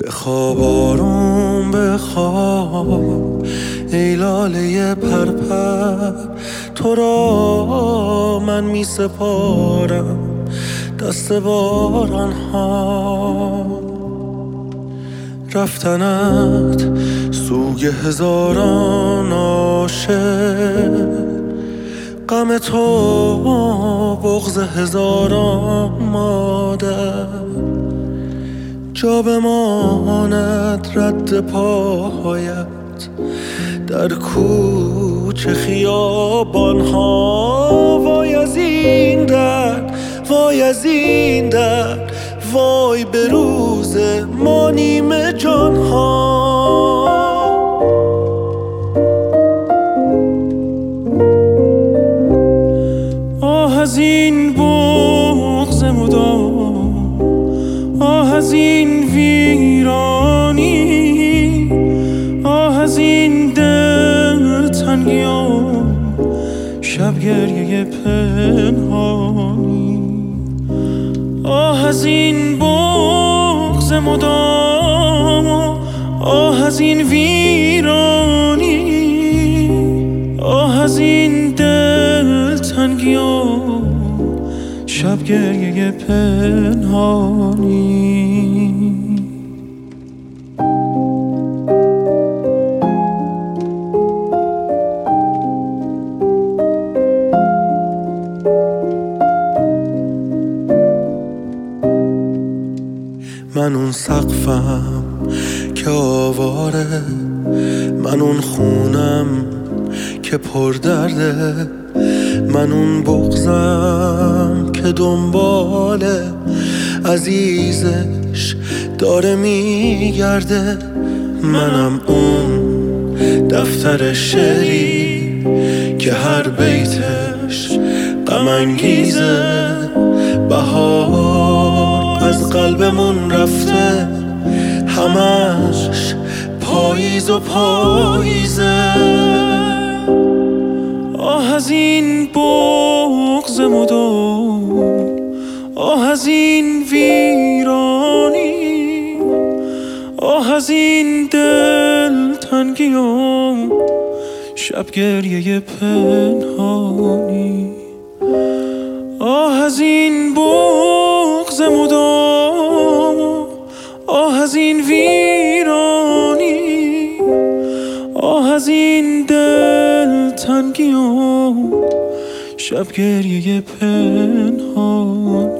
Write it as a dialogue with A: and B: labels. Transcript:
A: بخواب آروم بخواب ای لاله پرپر، تو را من می سپارم دست باران ها. رفتنت سوی هزاران عاشق، غم تو بغض هزاران مادر. جا بماند رد پایت در کوچه خیابان ها. وای از این درد، وای از این درد، وای به روز ما نیمه جان ها. آه از این بغض مدام، آه از این ویرانی، آه از این دل تنگیان، شب گریه پنهانی. آه از این بغض مدام، آه از این ویرانی، آه از این دل تنگیان، شب گریه پنهانی. من اون سقفم که آواره، من اون خونم که پر درده، من اون بغضم که دنبال عزیزش داره میگرده. منم اون دفتر شعری که هر بیتش غم انگیزه. بهار از قلبمون رفته، همش پاییز و پاییزه. آه از این بغض مدام، آه از این ویرانی، آه از این دل تنگیام، شب گریه پنهانی. آه از این بغض مدام، آه از این ویرانی، آه از این دل تنگیام، شب گریه پنهانی.